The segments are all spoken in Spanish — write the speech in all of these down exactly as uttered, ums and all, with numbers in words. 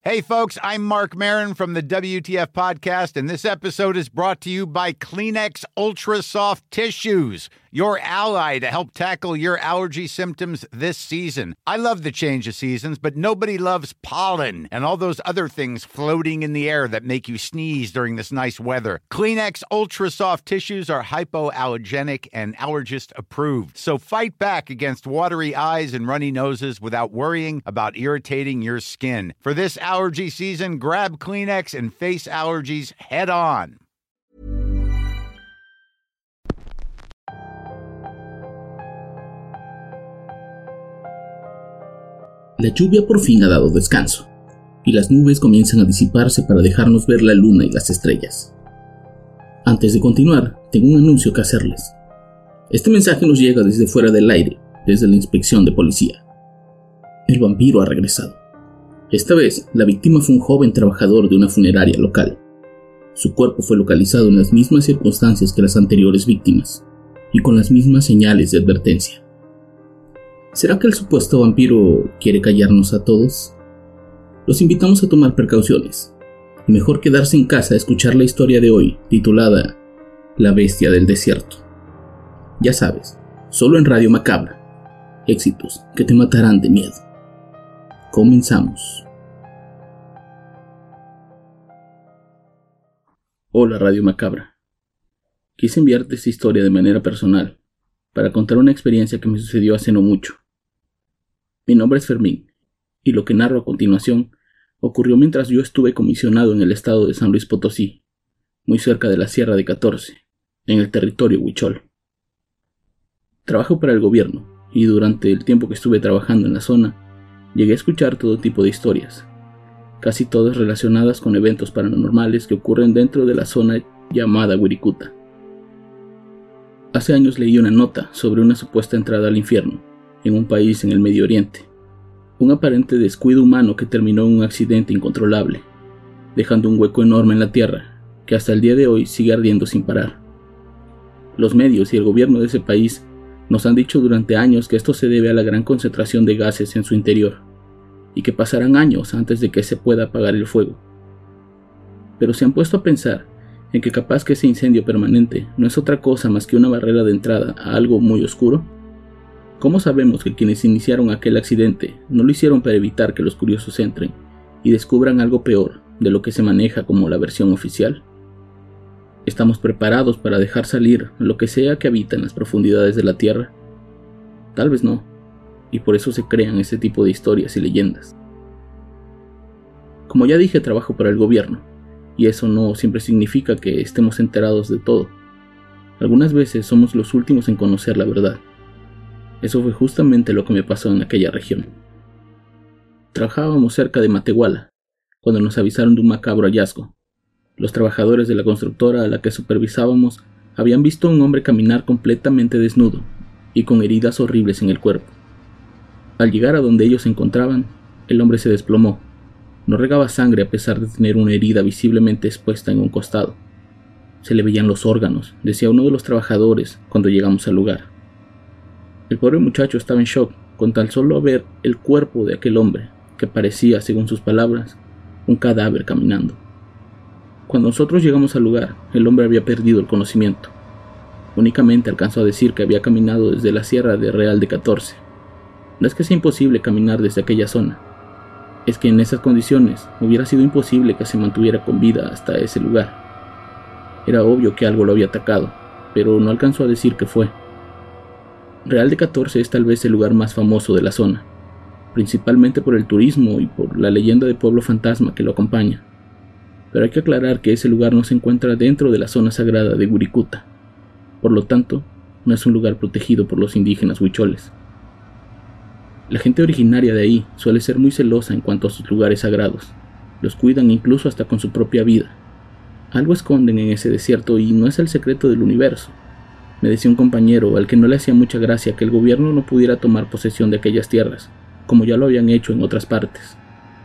Hey folks, I'm Mark Maron from the W T F Podcast, and this episode is brought to you by Kleenex Ultra Soft Tissues, your ally to help tackle your allergy symptoms this season. I love the change of seasons, but nobody loves pollen and all those other things floating in the air that make you sneeze during this nice weather. Kleenex Ultra Soft Tissues are hypoallergenic and allergist approved, so fight back against watery eyes and runny noses without worrying about irritating your skin. For this allergy season, grab Kleenex and face allergies head on. La lluvia por fin ha dado descanso, y las nubes comienzan a disiparse para dejarnos ver la luna y las estrellas. Antes de continuar, tengo un anuncio que hacerles. Este mensaje nos llega desde fuera del aire, desde la inspección de policía. El vampiro ha regresado. Esta vez, la víctima fue un joven trabajador de una funeraria local. Su cuerpo fue localizado en las mismas circunstancias que las anteriores víctimas, y con las mismas señales de advertencia. ¿Será que el supuesto vampiro quiere callarnos a todos? Los invitamos a tomar precauciones, y mejor quedarse en casa a escuchar la historia de hoy, titulada La Bestia del Desierto. Ya sabes, solo en Radio Macabra. Éxitos que te matarán de miedo. Comenzamos. Hola Radio Macabra. Quise enviarte esta historia de manera personal, para contar una experiencia que me sucedió hace no mucho. Mi nombre es Fermín, y lo que narro a continuación ocurrió mientras yo estuve comisionado en el estado de San Luis Potosí, muy cerca de la Sierra de catorce, en el territorio huichol. Trabajo para el gobierno, y durante el tiempo que estuve trabajando en la zona, llegué a escuchar todo tipo de historias, casi todas relacionadas con eventos paranormales que ocurren dentro de la zona llamada Wirikuta. Hace años leí una nota sobre una supuesta entrada al infierno, en un país en el Medio Oriente, un aparente descuido humano que terminó en un accidente incontrolable, dejando un hueco enorme en la tierra, que hasta el día de hoy sigue ardiendo sin parar. Los medios y el gobierno de ese país nos han dicho durante años que esto se debe a la gran concentración de gases en su interior, y que pasarán años antes de que se pueda apagar el fuego. Pero se han puesto a pensar en que capaz que ese incendio permanente no es otra cosa más que una barrera de entrada a algo muy oscuro. ¿Cómo sabemos que quienes iniciaron aquel accidente no lo hicieron para evitar que los curiosos entren y descubran algo peor de lo que se maneja como la versión oficial? ¿Estamos preparados para dejar salir lo que sea que habita en las profundidades de la Tierra? Tal vez no, y por eso se crean ese tipo de historias y leyendas. Como ya dije, trabajo para el gobierno, y eso no siempre significa que estemos enterados de todo. Algunas veces somos los últimos en conocer la verdad. Eso fue justamente lo que me pasó en aquella región. Trabajábamos cerca de Matehuala, cuando nos avisaron de un macabro hallazgo. Los trabajadores de la constructora a la que supervisábamos habían visto a un hombre caminar completamente desnudo y con heridas horribles en el cuerpo. Al llegar a donde ellos se encontraban, el hombre se desplomó. No regaba sangre a pesar de tener una herida visiblemente expuesta en un costado. Se le veían los órganos, decía uno de los trabajadores cuando llegamos al lugar. El pobre muchacho estaba en shock con tan solo ver el cuerpo de aquel hombre, que parecía, según sus palabras, un cadáver caminando. Cuando nosotros llegamos al lugar, el hombre había perdido el conocimiento. Únicamente alcanzó a decir que había caminado desde la Sierra de Real de catorce. No es que sea imposible caminar desde aquella zona, es que en esas condiciones hubiera sido imposible que se mantuviera con vida hasta ese lugar. Era obvio que algo lo había atacado, pero no alcanzó a decir qué fue. Real de catorce es tal vez el lugar más famoso de la zona, principalmente por el turismo y por la leyenda de pueblo fantasma que lo acompaña. Pero hay que aclarar que ese lugar no se encuentra dentro de la zona sagrada de Wirikuta. Por lo tanto, no es un lugar protegido por los indígenas huicholes. La gente originaria de ahí suele ser muy celosa en cuanto a sus lugares sagrados. Los cuidan incluso hasta con su propia vida. Algo esconden en ese desierto y no es el secreto del universo. Me decía un compañero al que no le hacía mucha gracia que el gobierno no pudiera tomar posesión de aquellas tierras, como ya lo habían hecho en otras partes.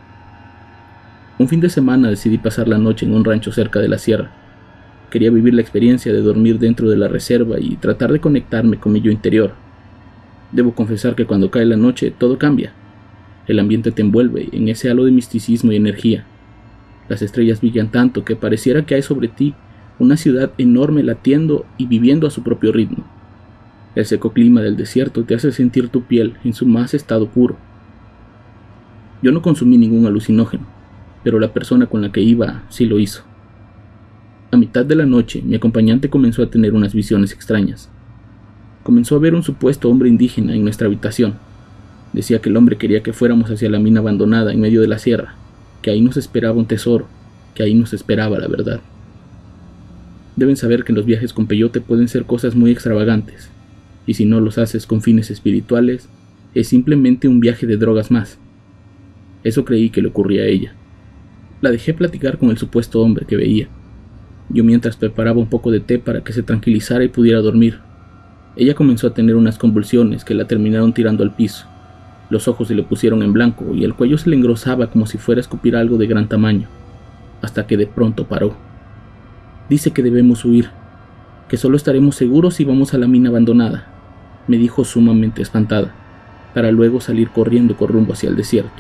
Un fin de semana decidí pasar la noche en un rancho cerca de la sierra. Quería vivir la experiencia de dormir dentro de la reserva y tratar de conectarme con mi yo interior. Debo confesar que cuando cae la noche todo cambia. el ambiente te envuelve en ese halo de misticismo y energía. Las estrellas brillan tanto que pareciera que hay sobre ti una ciudad enorme latiendo y viviendo a su propio ritmo. El seco clima del desierto te hace sentir tu piel en su más estado puro. Yo no consumí ningún alucinógeno, pero la persona con la que iba sí lo hizo. A mitad de la noche, mi acompañante comenzó a tener unas visiones extrañas. Comenzó a ver un supuesto hombre indígena en nuestra habitación. Decía que el hombre quería que fuéramos hacia la mina abandonada en medio de la sierra, que ahí nos esperaba un tesoro, que ahí nos esperaba la verdad. Deben saber que los viajes con peyote pueden ser cosas muy extravagantes, y si no los haces con fines espirituales, es simplemente un viaje de drogas más. Eso creí que le ocurría a ella. La dejé platicar con el supuesto hombre que veía. Yo mientras preparaba un poco de té para que se tranquilizara y pudiera dormir. Ella comenzó a tener unas convulsiones que la terminaron tirando al piso. Los ojos se le pusieron en blanco y el cuello se le engrosaba como si fuera a escupir algo de gran tamaño, hasta que de pronto paró. Dice que debemos huir, que solo estaremos seguros si vamos a la mina abandonada, me dijo sumamente espantada, para luego salir corriendo con rumbo hacia el desierto.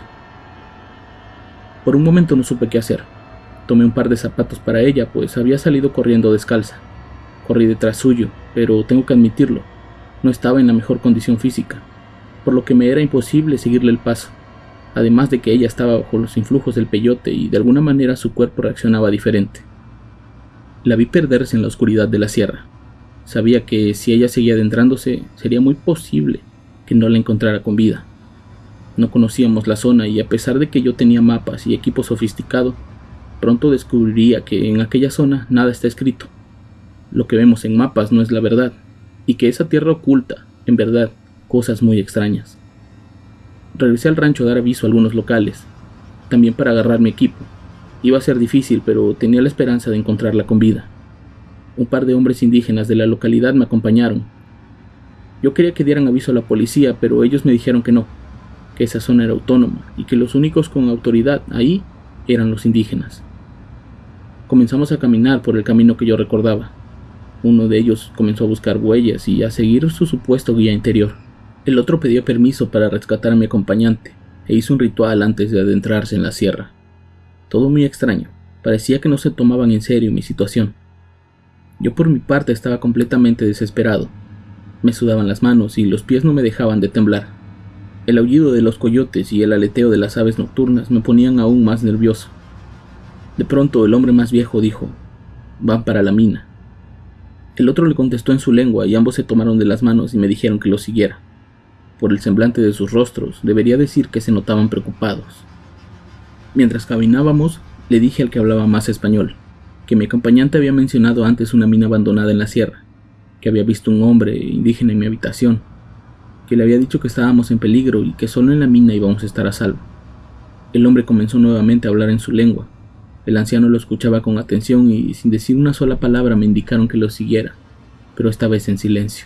Por un momento no supe qué hacer. Tomé un par de zapatos para ella, pues había salido corriendo descalza. Corrí detrás suyo, pero tengo que admitirlo, no estaba en la mejor condición física, por lo que me era imposible seguirle el paso, además de que ella estaba bajo los influjos del peyote y de alguna manera su cuerpo reaccionaba diferente. La vi perderse en la oscuridad de la sierra. Sabía que si ella seguía adentrándose, sería muy posible que no la encontrara con vida. No conocíamos la zona y a pesar de que yo tenía mapas y equipo sofisticado, pronto descubriría que en aquella zona nada está escrito. Lo que vemos en mapas no es la verdad, y que esa tierra oculta, en verdad, cosas muy extrañas. Regresé al rancho a dar aviso a algunos locales, también para agarrar mi equipo. Iba a ser difícil, pero tenía la esperanza de encontrarla con vida. Un par de hombres indígenas de la localidad me acompañaron. Yo quería que dieran aviso a la policía, pero ellos me dijeron que no, que esa zona era autónoma y que los únicos con autoridad ahí eran los indígenas. Comenzamos a caminar por el camino que yo recordaba. Uno de ellos comenzó a buscar huellas y a seguir su supuesto guía interior. El otro pidió permiso para rescatar a mi acompañante e hizo un ritual antes de adentrarse en la sierra. Todo muy extraño, parecía que no se tomaban en serio mi situación. Yo por mi parte estaba completamente desesperado. Me sudaban las manos y los pies no me dejaban de temblar. El aullido de los coyotes y el aleteo de las aves nocturnas me ponían aún más nervioso. De pronto el hombre más viejo dijo: «Van para la mina». El otro le contestó en su lengua y ambos se tomaron de las manos y me dijeron que lo siguiera. Por el semblante de sus rostros, debería decir que se notaban preocupados. Mientras caminábamos, le dije al que hablaba más español, que mi acompañante había mencionado antes una mina abandonada en la sierra, que había visto un hombre indígena en mi habitación, que le había dicho que estábamos en peligro y que solo en la mina íbamos a estar a salvo. El hombre comenzó nuevamente a hablar en su lengua. El anciano lo escuchaba con atención y sin decir una sola palabra me indicaron que lo siguiera, pero esta vez en silencio.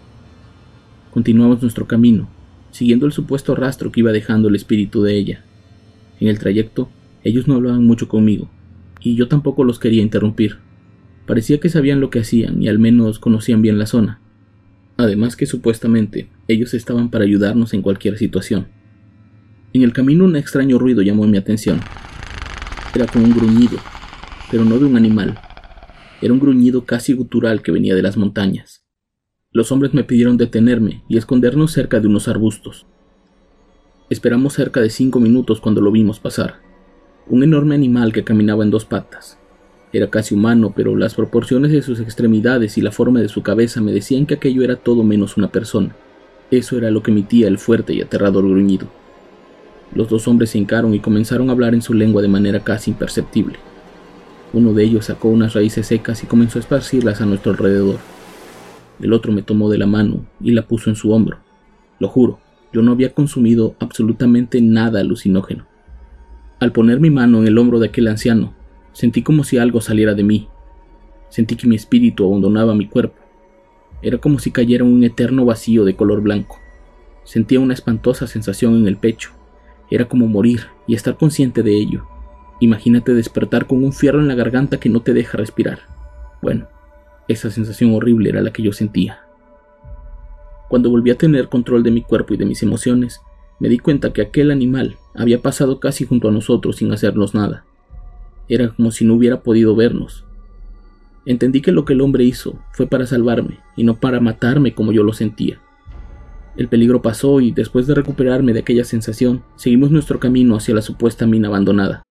Continuamos nuestro camino, siguiendo el supuesto rastro que iba dejando el espíritu de ella. En el trayecto, ellos no hablaban mucho conmigo, y yo tampoco los quería interrumpir. Parecía que sabían lo que hacían y al menos conocían bien la zona. Además que supuestamente ellos estaban para ayudarnos en cualquier situación. En el camino un extraño ruido llamó mi atención. Era como un gruñido, pero no de un animal. Era un gruñido casi gutural que venía de las montañas. Los hombres me pidieron detenerme y escondernos cerca de unos arbustos. Esperamos cerca de cinco minutos cuando lo vimos pasar. Un enorme animal que caminaba en dos patas. Era casi humano, pero las proporciones de sus extremidades y la forma de su cabeza me decían que aquello era todo menos una persona. Eso era lo que emitía el fuerte y aterrador gruñido. Los dos hombres se hincaron y comenzaron a hablar en su lengua de manera casi imperceptible. Uno de ellos sacó unas raíces secas y comenzó a esparcirlas a nuestro alrededor. El otro me tomó de la mano y la puso en su hombro. Lo juro, yo no había consumido absolutamente nada alucinógeno. Al poner mi mano en el hombro de aquel anciano, sentí como si algo saliera de mí. Sentí que mi espíritu abandonaba mi cuerpo. Era como si cayera en un eterno vacío de color blanco. Sentía una espantosa sensación en el pecho. Era como morir y estar consciente de ello. Imagínate despertar con un fierro en la garganta que no te deja respirar. Bueno, esa sensación horrible era la que yo sentía. Cuando volví a tener control de mi cuerpo y de mis emociones, me di cuenta que aquel animal había pasado casi junto a nosotros sin hacernos nada. Era como si no hubiera podido vernos. Entendí que lo que el hombre hizo fue para salvarme y no para matarme como yo lo sentía. El peligro pasó y después de recuperarme de aquella sensación, seguimos nuestro camino hacia la supuesta mina abandonada.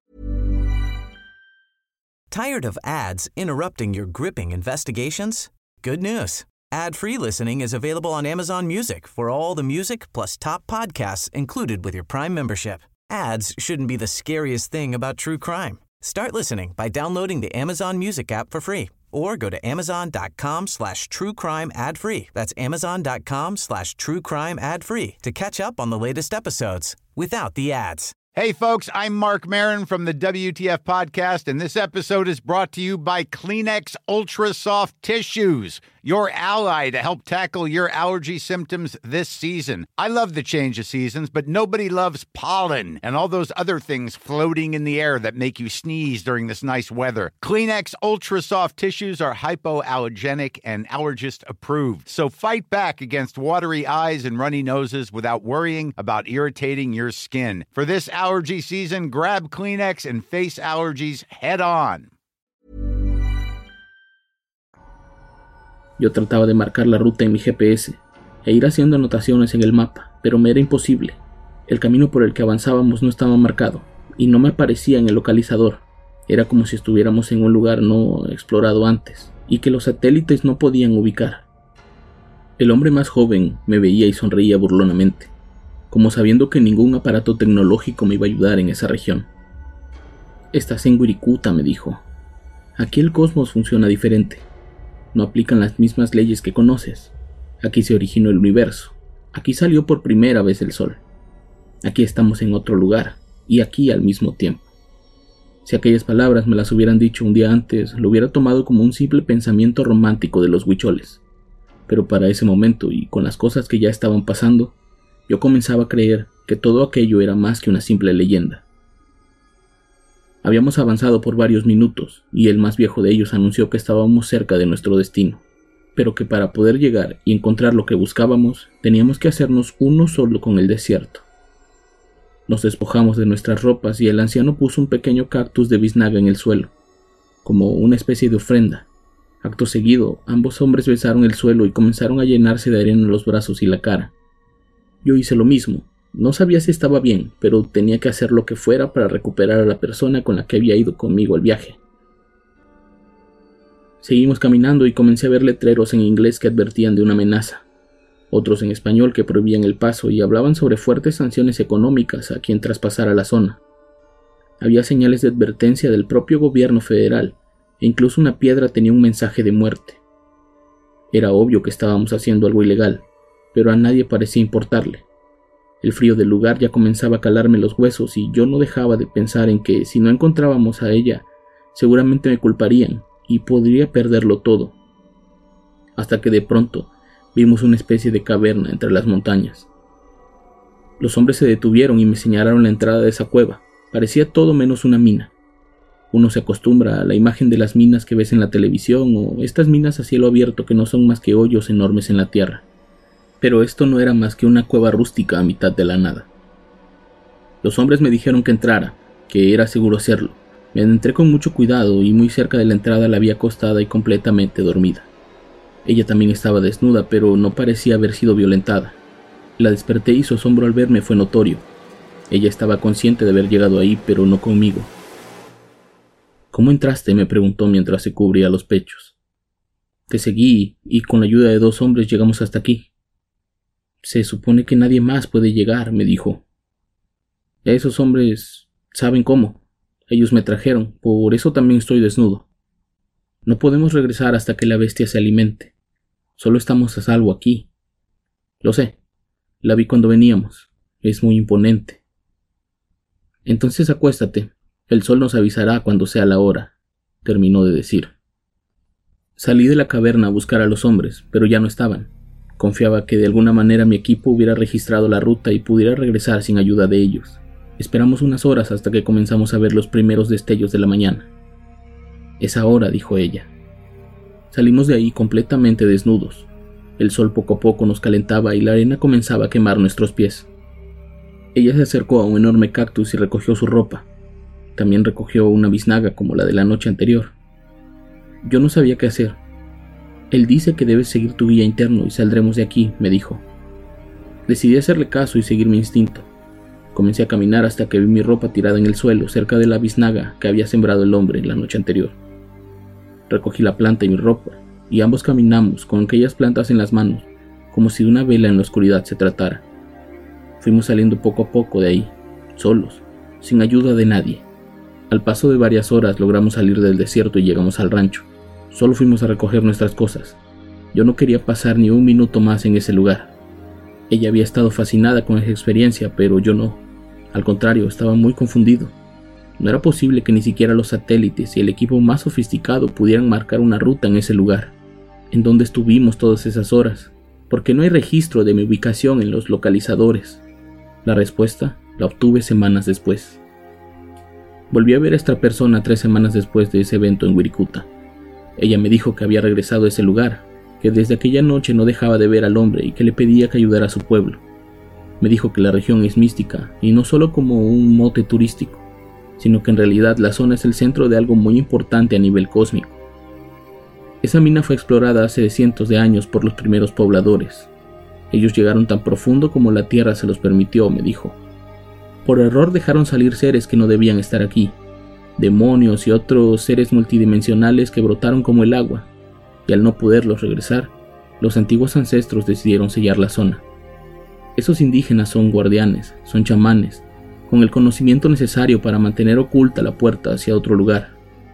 Tired of ads interrupting your gripping investigations? Good news. Ad-free listening is available on Amazon Music for all the music plus top podcasts included with your Prime membership. Ads shouldn't be the scariest thing about true crime. Start listening by downloading the Amazon Music app for free or go to amazon.com slash true crime ad free. That's amazon.com slash true crime ad free to catch up on the latest episodes without the ads. Hey folks, I'm Mark Maron from the W T F Podcast, and this episode is brought to you by Kleenex Ultra Soft Tissues, your ally to help tackle your allergy symptoms this season. I love the change of seasons, but nobody loves pollen and all those other things floating in the air that make you sneeze during this nice weather. Kleenex Ultra Soft Tissues are hypoallergenic and allergist approved, so fight back against watery eyes and runny noses without worrying about irritating your skin. For this allergy season, grab Kleenex and face allergies head on. Yo trataba de marcar la ruta en mi G P S e ir haciendo anotaciones en el mapa, pero me era imposible. El camino por el que avanzábamos no estaba marcado y no me aparecía en el localizador. Era como si estuviéramos en un lugar no explorado antes y que los satélites no podían ubicar. El hombre más joven me veía y sonreía burlonamente, como sabiendo que ningún aparato tecnológico me iba a ayudar en esa región. «Estás en Wirikuta», me dijo. «Aquí el cosmos funciona diferente. No aplican las mismas leyes que conoces. Aquí se originó el universo. Aquí salió por primera vez el sol. Aquí estamos en otro lugar, y aquí al mismo tiempo». Si aquellas palabras me las hubieran dicho un día antes, lo hubiera tomado como un simple pensamiento romántico de los huicholes. Pero para ese momento, y con las cosas que ya estaban pasando, yo comenzaba a creer que todo aquello era más que una simple leyenda. Habíamos avanzado por varios minutos, y el más viejo de ellos anunció que estábamos cerca de nuestro destino, pero que para poder llegar y encontrar lo que buscábamos, teníamos que hacernos uno solo con el desierto. Nos despojamos de nuestras ropas y el anciano puso un pequeño cactus de biznaga en el suelo, como una especie de ofrenda. Acto seguido, ambos hombres besaron el suelo y comenzaron a llenarse de arena los brazos y la cara. Yo hice lo mismo. No sabía si estaba bien, pero tenía que hacer lo que fuera para recuperar a la persona con la que había ido conmigo al viaje. Seguimos caminando y comencé a ver letreros en inglés que advertían de una amenaza, otros en español que prohibían el paso y hablaban sobre fuertes sanciones económicas a quien traspasara la zona. Había señales de advertencia del propio gobierno federal, e incluso una piedra tenía un mensaje de muerte. Era obvio que estábamos haciendo algo ilegal, pero a nadie parecía importarle. El frío del lugar ya comenzaba a calarme los huesos y yo no dejaba de pensar en que si no encontrábamos a ella, seguramente me culparían y podría perderlo todo. Hasta que de pronto vimos una especie de caverna entre las montañas. Los hombres se detuvieron y me señalaron la entrada de esa cueva. Parecía todo menos una mina. Uno se acostumbra a la imagen de las minas que ves en la televisión o estas minas a cielo abierto que no son más que hoyos enormes en la tierra. Pero esto no era más que una cueva rústica a mitad de la nada. Los hombres me dijeron que entrara, que era seguro hacerlo. Me adentré con mucho cuidado y muy cerca de la entrada la vi acostada y completamente dormida. Ella también estaba desnuda, pero no parecía haber sido violentada. La desperté y su asombro al verme fue notorio. Ella estaba consciente de haber llegado ahí, pero no conmigo. «¿Cómo entraste?», me preguntó mientras se cubría los pechos. «Te seguí y con la ayuda de dos hombres llegamos hasta aquí». «Se supone que nadie más puede llegar», me dijo. «Esos hombres saben cómo. Ellos me trajeron, por eso también estoy desnudo. No podemos regresar hasta que la bestia se alimente. Solo estamos a salvo aquí». «Lo sé. La vi cuando veníamos. Es muy imponente». «Entonces acuéstate. El sol nos avisará cuando sea la hora», terminó de decir. Salí de la caverna a buscar a los hombres, pero ya no estaban. Confiaba que de alguna manera mi equipo hubiera registrado la ruta y pudiera regresar sin ayuda de ellos. Esperamos unas horas hasta que comenzamos a ver los primeros destellos de la mañana. «Es ahora», dijo ella. Salimos de ahí completamente desnudos. El sol poco a poco nos calentaba y la arena comenzaba a quemar nuestros pies. Ella se acercó a un enorme cactus y recogió su ropa. También recogió una biznaga como la de la noche anterior. Yo no sabía qué hacer. Él dice que debes seguir tu guía interno y saldremos de aquí, me dijo. Decidí hacerle caso y seguir mi instinto. Comencé a caminar hasta que vi mi ropa tirada en el suelo cerca de la biznaga que había sembrado el hombre la noche anterior. Recogí la planta y mi ropa, y ambos caminamos con aquellas plantas en las manos, como si de una vela en la oscuridad se tratara. Fuimos saliendo poco a poco de ahí, solos, sin ayuda de nadie. Al paso de varias horas logramos salir del desierto y llegamos al rancho. Solo fuimos a recoger nuestras cosas. Yo no quería pasar ni un minuto más en ese lugar. Ella había estado fascinada con esa experiencia, pero yo no. Al contrario, estaba muy confundido. No era posible que ni siquiera los satélites y el equipo más sofisticado pudieran marcar una ruta en ese lugar. ¿En dónde estuvimos todas esas horas? ¿Por qué no hay registro de mi ubicación en los localizadores? La respuesta la obtuve semanas después. Volví a ver a esta persona tres semanas después de ese evento en Wirikuta. Ella me dijo que había regresado a ese lugar, que desde aquella noche no dejaba de ver al hombre y que le pedía que ayudara a su pueblo. Me dijo que la región es mística, y no solo como un mote turístico, sino que en realidad la zona es el centro de algo muy importante a nivel cósmico. Esa mina fue explorada hace cientos de años por los primeros pobladores. Ellos llegaron tan profundo como la tierra se los permitió, me dijo. Por error dejaron salir seres que no debían estar aquí, demonios y otros seres multidimensionales que brotaron como el agua, y al no poderlos regresar, los antiguos ancestros decidieron sellar la zona. Esos indígenas son guardianes, son chamanes, con el conocimiento necesario para mantener oculta la puerta hacia otro lugar.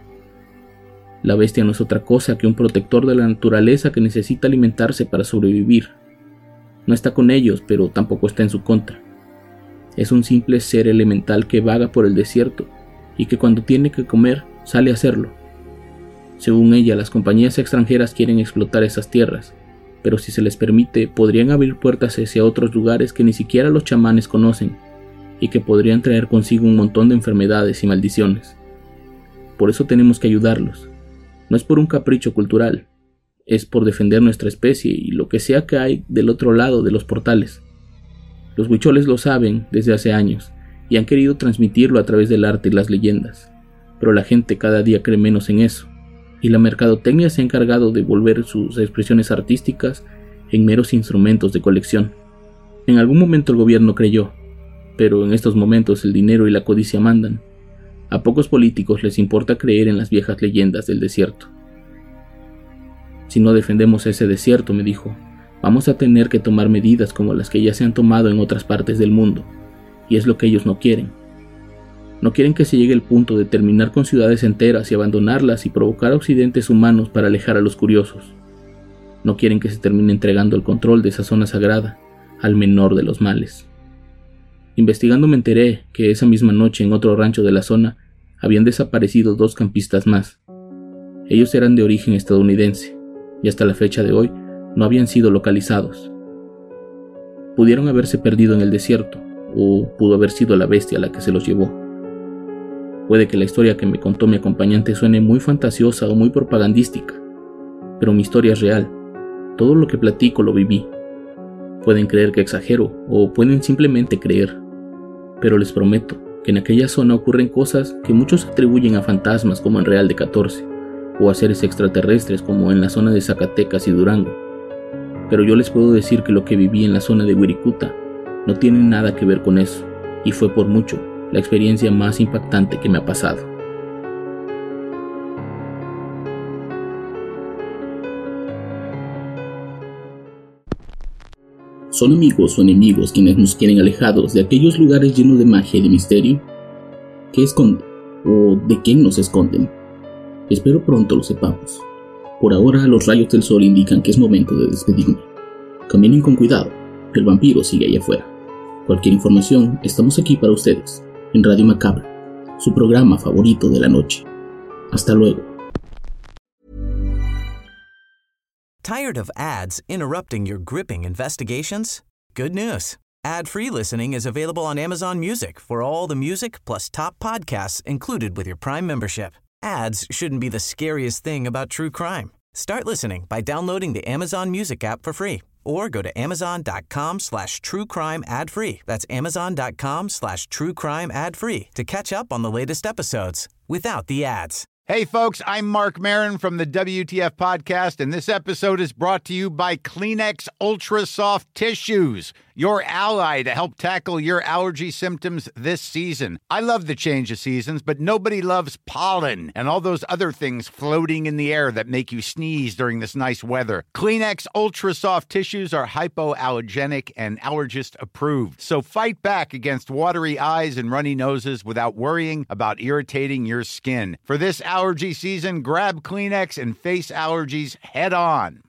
La bestia no es otra cosa que un protector de la naturaleza que necesita alimentarse para sobrevivir. No está con ellos, pero tampoco está en su contra. Es un simple ser elemental que vaga por el desierto y que cuando tiene que comer, sale a hacerlo. Según ella, las compañías extranjeras quieren explotar esas tierras, pero si se les permite, podrían abrir puertas hacia otros lugares que ni siquiera los chamanes conocen, y que podrían traer consigo un montón de enfermedades y maldiciones. Por eso tenemos que ayudarlos. No es por un capricho cultural, es por defender nuestra especie y lo que sea que hay del otro lado de los portales. Los huicholes lo saben desde hace años, y han querido transmitirlo a través del arte y las leyendas, pero la gente cada día cree menos en eso, y la mercadotecnia se ha encargado de volver sus expresiones artísticas en meros instrumentos de colección. En algún momento el gobierno creyó, pero en estos momentos el dinero y la codicia mandan. A pocos políticos les importa creer en las viejas leyendas del desierto. Si no defendemos ese desierto, me dijo, vamos a tener que tomar medidas como las que ya se han tomado en otras partes del mundo, y es lo que ellos no quieren. No quieren que se llegue el punto de terminar con ciudades enteras y abandonarlas y provocar accidentes humanos para alejar a los curiosos. No quieren que se termine entregando el control de esa zona sagrada al menor de los males. Investigando me enteré que esa misma noche en otro rancho de la zona habían desaparecido dos campistas más. Ellos eran de origen estadounidense y hasta la fecha de hoy no habían sido localizados. Pudieron haberse perdido en el desierto o pudo haber sido la bestia la que se los llevó. Puede que la historia que me contó mi acompañante suene muy fantasiosa o muy propagandística, pero mi historia es real. Todo lo que platico lo viví. Pueden creer que exagero o pueden simplemente creer, pero les prometo que en aquella zona ocurren cosas que muchos atribuyen a fantasmas como en Real de catorce o a seres extraterrestres como en la zona de Zacatecas y Durango. Pero yo les puedo decir que lo que viví en la zona de Wirikuta no tiene nada que ver con eso, y fue por mucho la experiencia más impactante que me ha pasado. ¿Son amigos o enemigos quienes nos quieren alejados de aquellos lugares llenos de magia y de misterio? ¿Qué esconden? ¿O de quién nos esconden? Espero pronto lo sepamos. Por ahora los rayos del sol indican que es momento de despedirme. Caminen con cuidado, el vampiro sigue allá afuera. Cualquier información, estamos aquí para ustedes, en Radio Macabra, su programa favorito de la noche. Hasta luego. Tired of ads interrupting your gripping investigations? Good news. Ad-free listening is available on Amazon Music for all the music plus top podcasts included with your Prime membership. Ads shouldn't be the scariest thing about true crime. Start listening by downloading the Amazon Music app for free or go to amazon.com slash true crime ad free. That's amazon.com slash true crime ad free to catch up on the latest episodes without the ads. Hey, folks, I'm Mark Maron from the W T F Podcast, and this episode is brought to you by Kleenex Ultra Soft Tissues, your ally to help tackle your allergy symptoms this season. I love the change of seasons, but nobody loves pollen and all those other things floating in the air that make you sneeze during this nice weather. Kleenex Ultra Soft Tissues are hypoallergenic and allergist approved, so fight back against watery eyes and runny noses without worrying about irritating your skin. For this allergy season, grab Kleenex and face allergies head on.